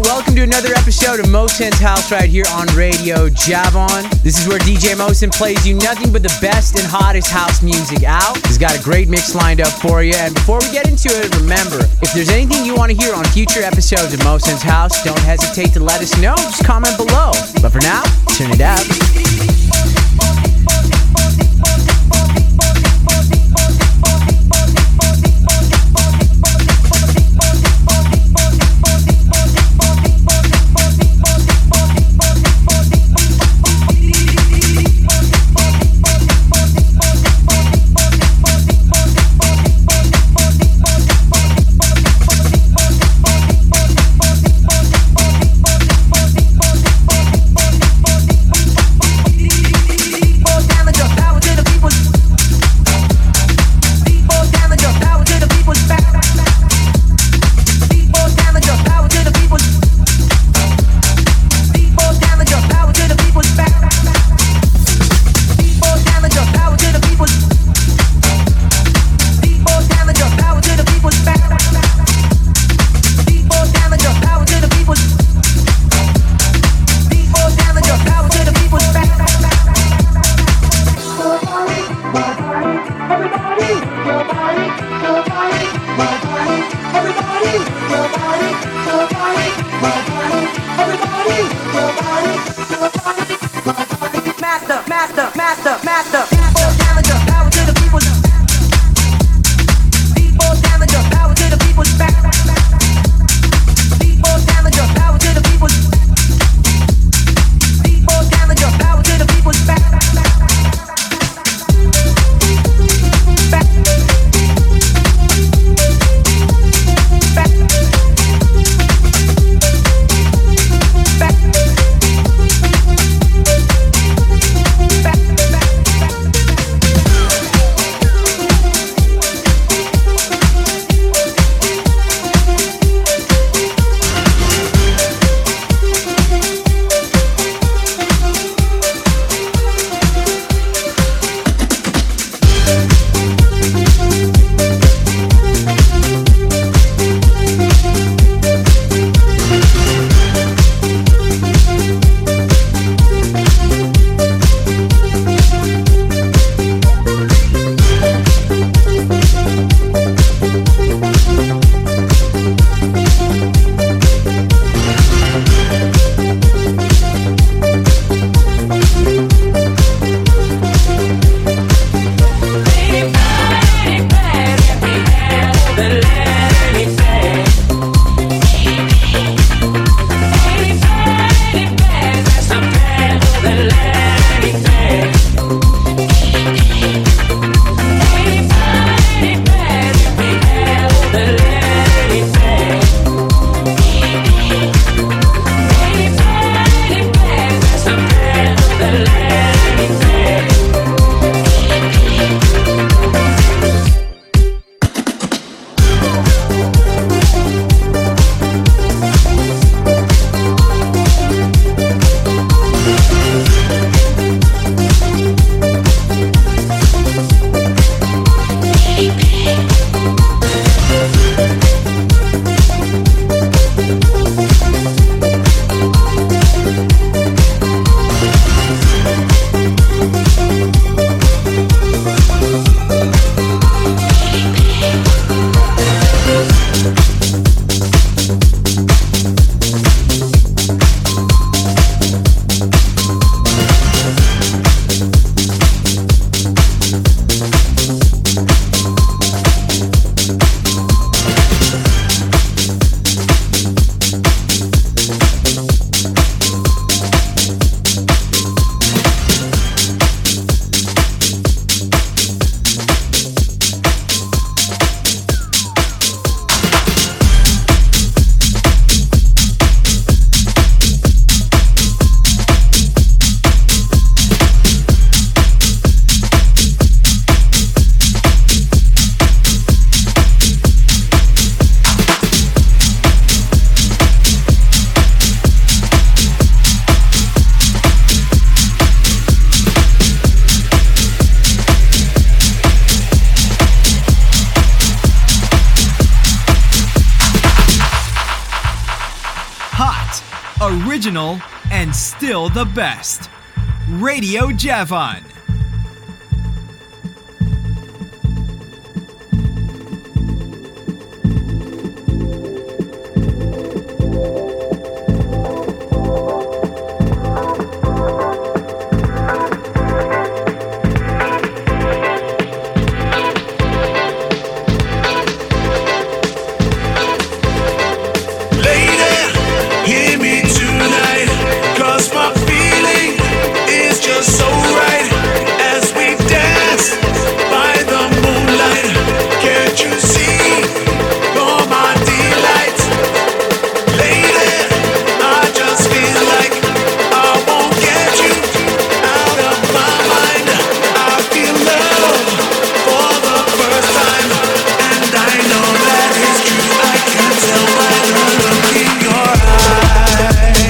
welcome to another episode of Mosen's House right here on Radio Javon. This is where DJ Mosen plays you nothing but the best and hottest house music out. He's got a great mix lined up for you, and before we get into it, remember, if there's anything you want to hear on future episodes of Mosen's House, don't hesitate to let us know. Just comment below. But for now, turn it up. hot, original, and still the best. Radio Javon. So right as we dance by the moonlight, can't you see you're my delight? Lady, I just feel like I won't get you out of my mind. I feel love for the first time, and I know that it's true. I can tell by the look in your eyes.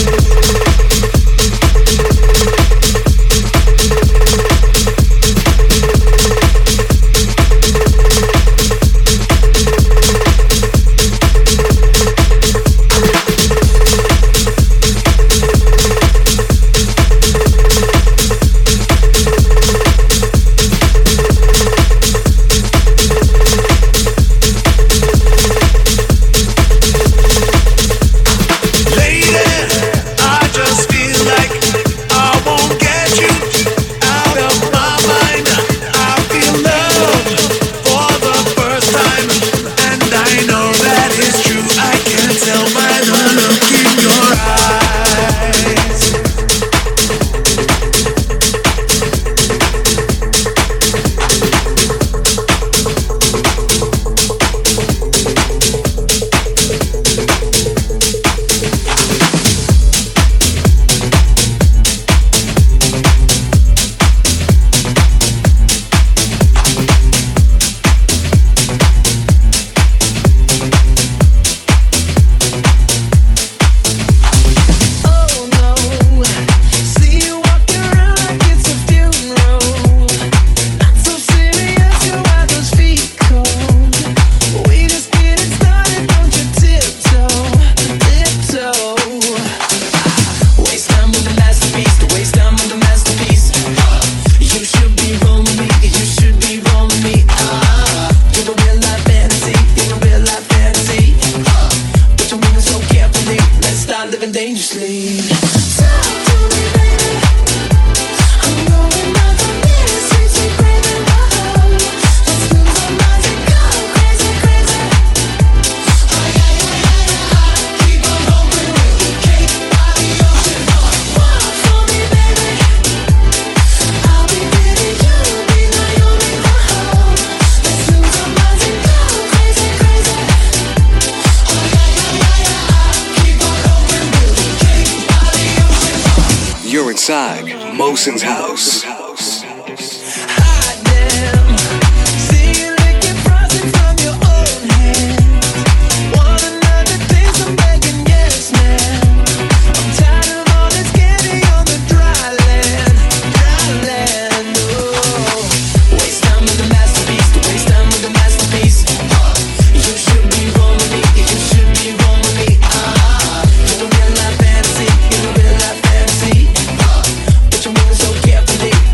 Mosin's house. But you move so carefully.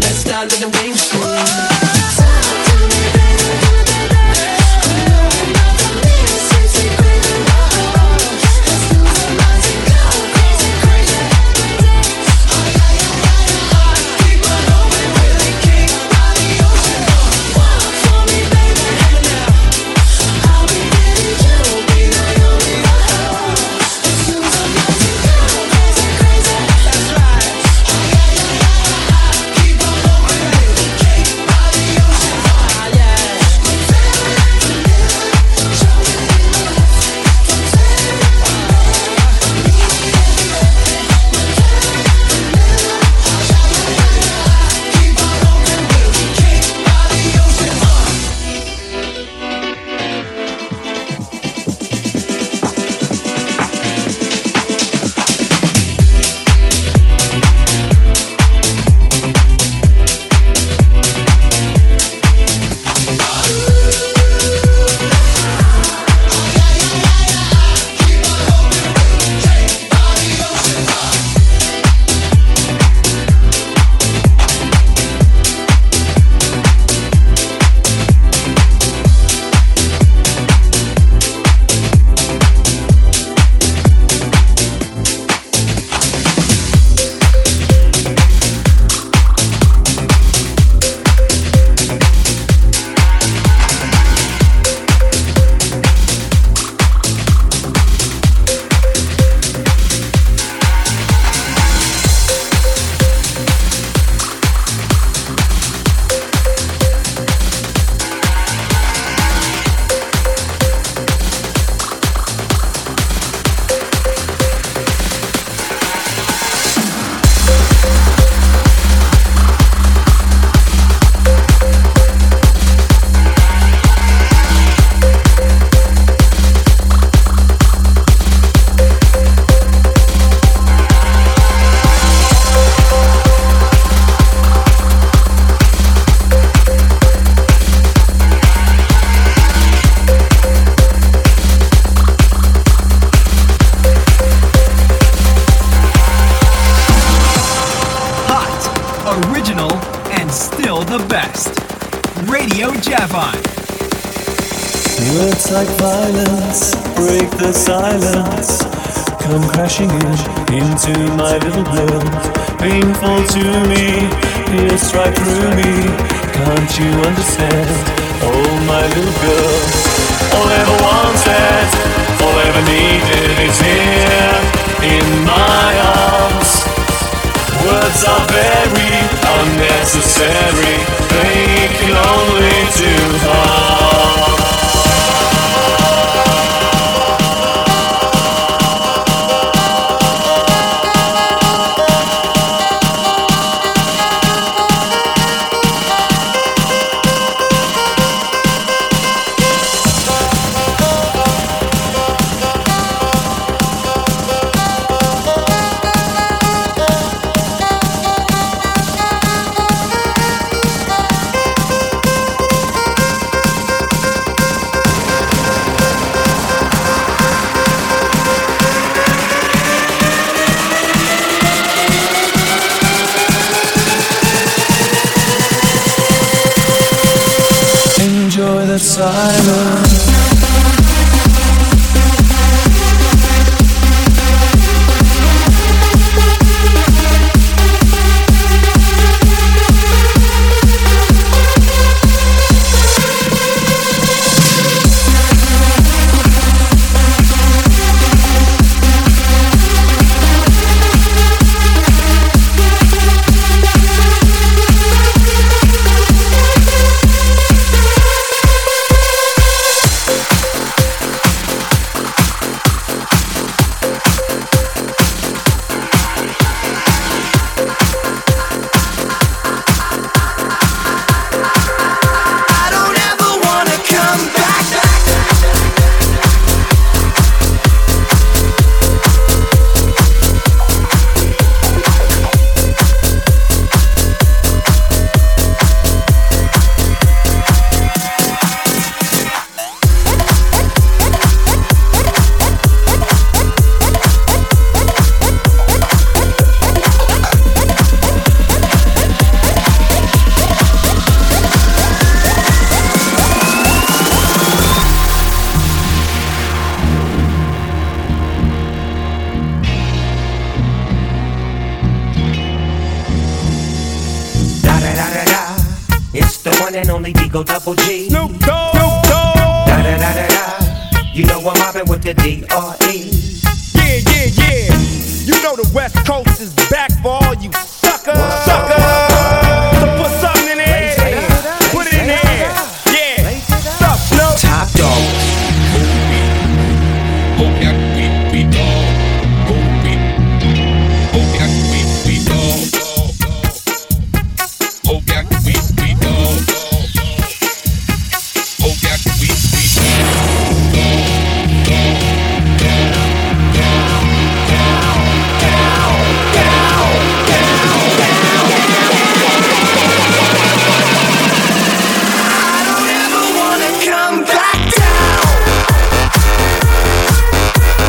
Radio Javon. Words like violence break the silence, come crashing into my little world. Painful to me, pierce right through me. Can't you understand? Oh, my little girl. All I ever wanted, all I ever needed is here in my arms. Words are very unnecessary, they can only do harm. Silence. And only Digo Double G. Snoop Dogg. Snoop Dogg. Da da da da da. You know I'm mobbing with the D.R.E. Yeah, yeah, yeah. You know the West Coast is back for all you suckers. Suckers. So put something in there. Put it in there. Yeah. Sup, Snoop. Top dog. Oh yeah, we dog. Oh yeah, we dog. Oh yeah, we dog. Come back down.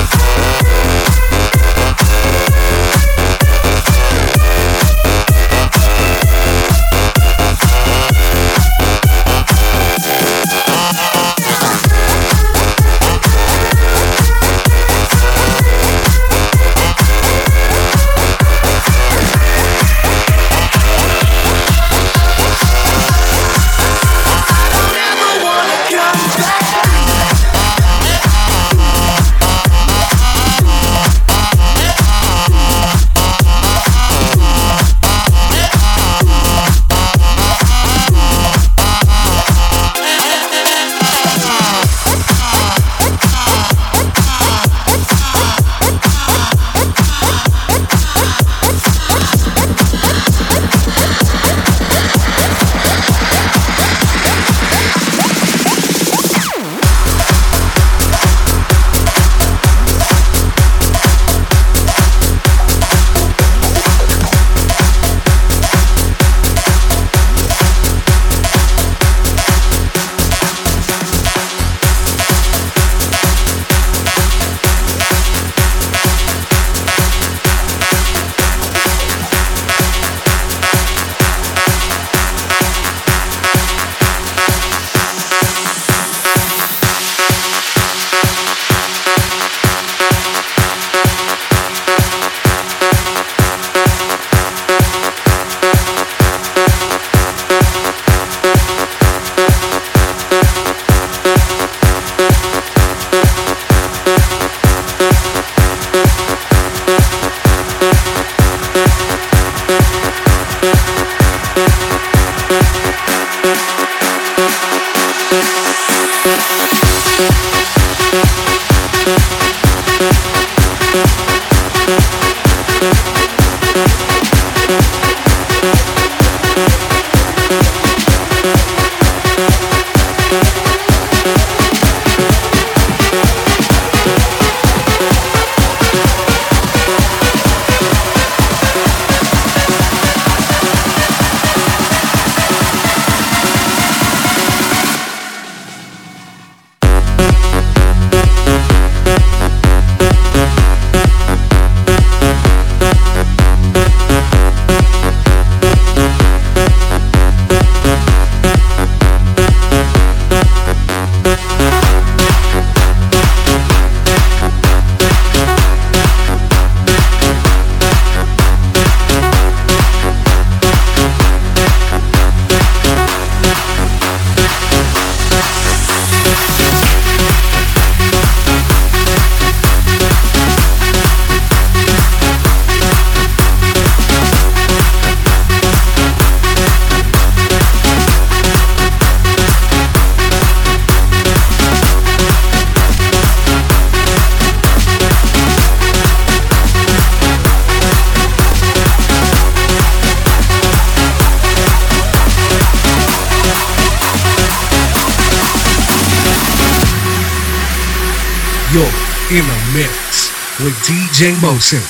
You're in a mix with DJ Motion.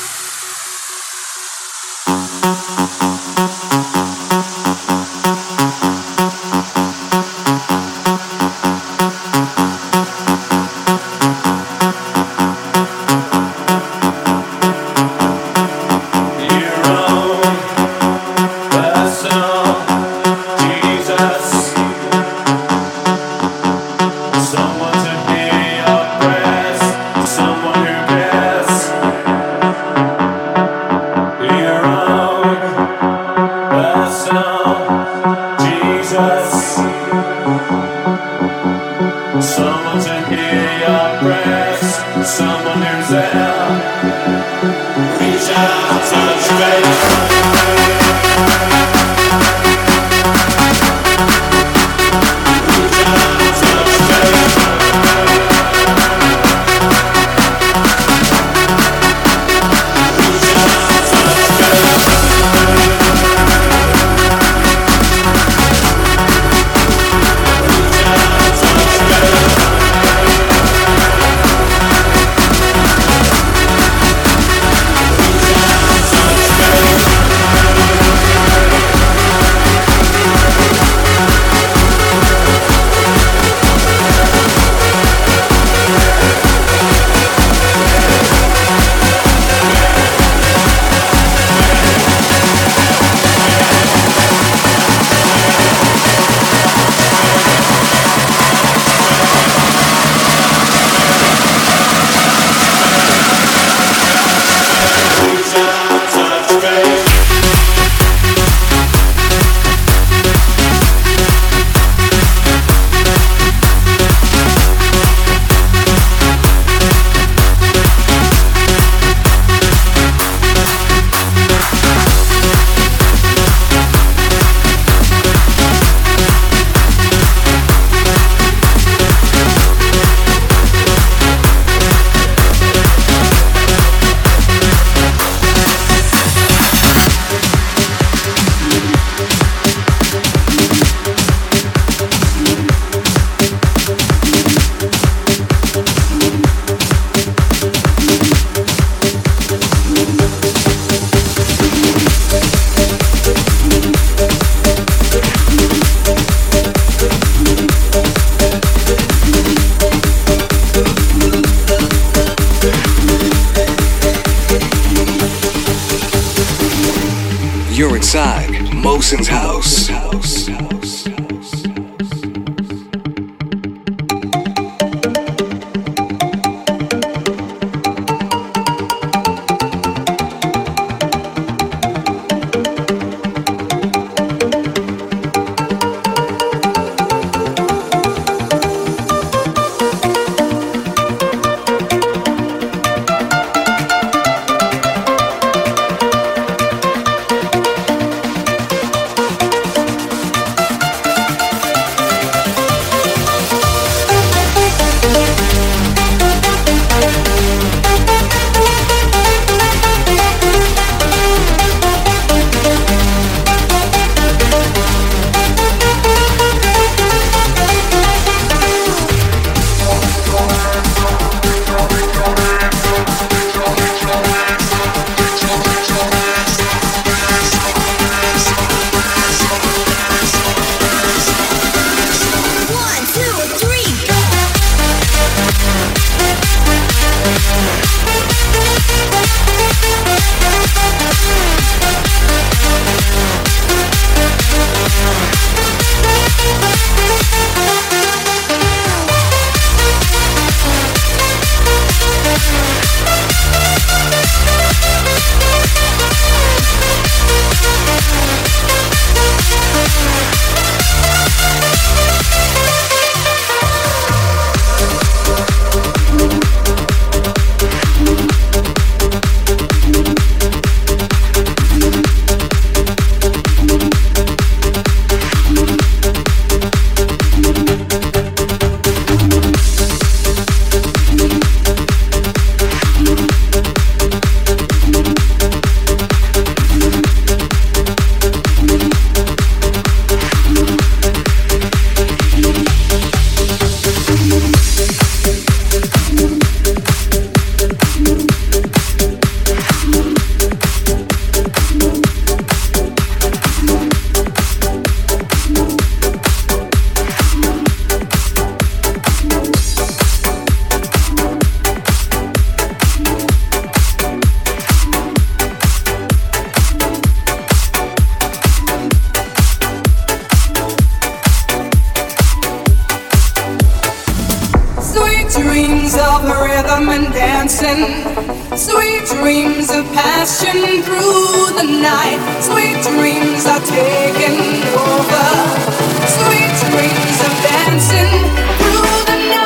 You're inside Mosen's house. dancing. Sweet dreams of passion through the night. Sweet dreams are taking over. Sweet dreams of dancing through the night.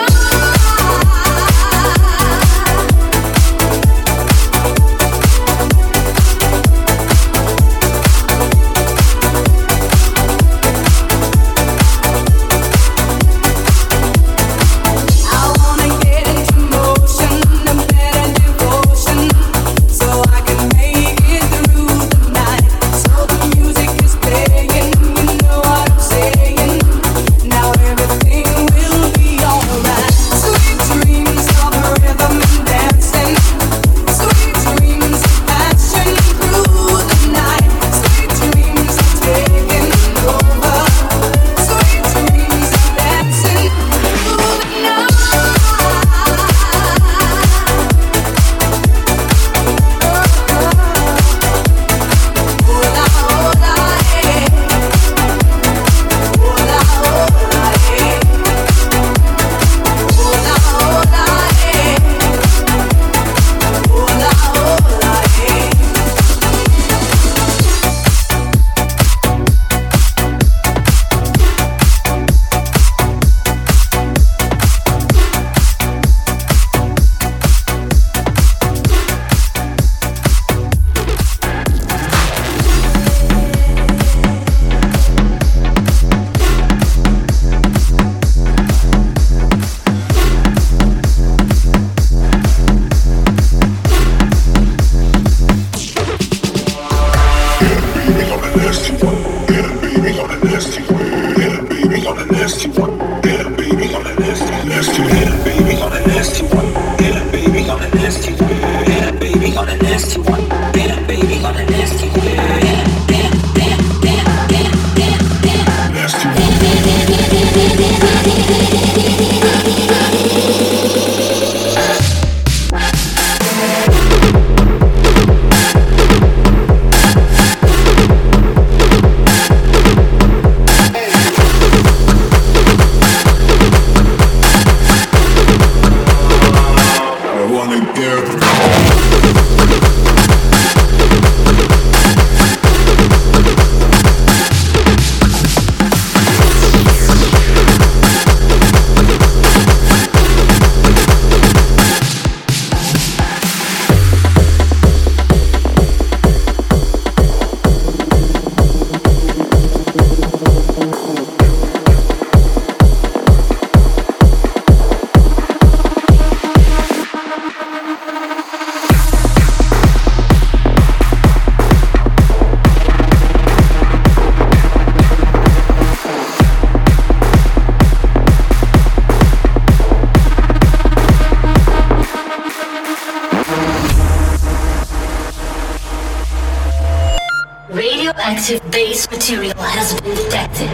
Radioactive base material has been detected.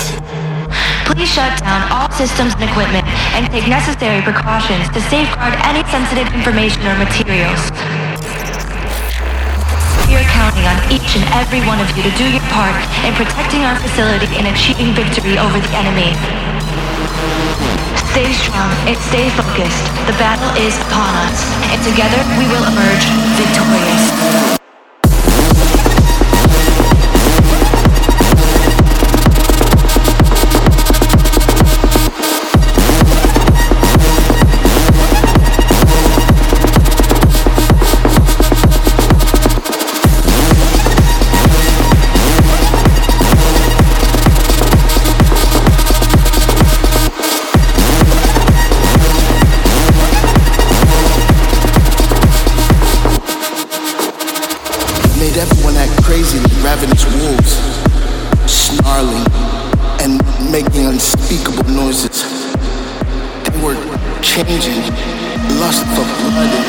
Please shut down all systems and equipment and take necessary precautions to safeguard any sensitive information or materials. We are counting on each and every one of you to do your part in protecting our facility and achieving victory over the enemy. Stay strong and stay focused. The battle is upon us, and together we will emerge victorious. Ravenous wolves, snarling and making unspeakable noises. They were changing, lust for blood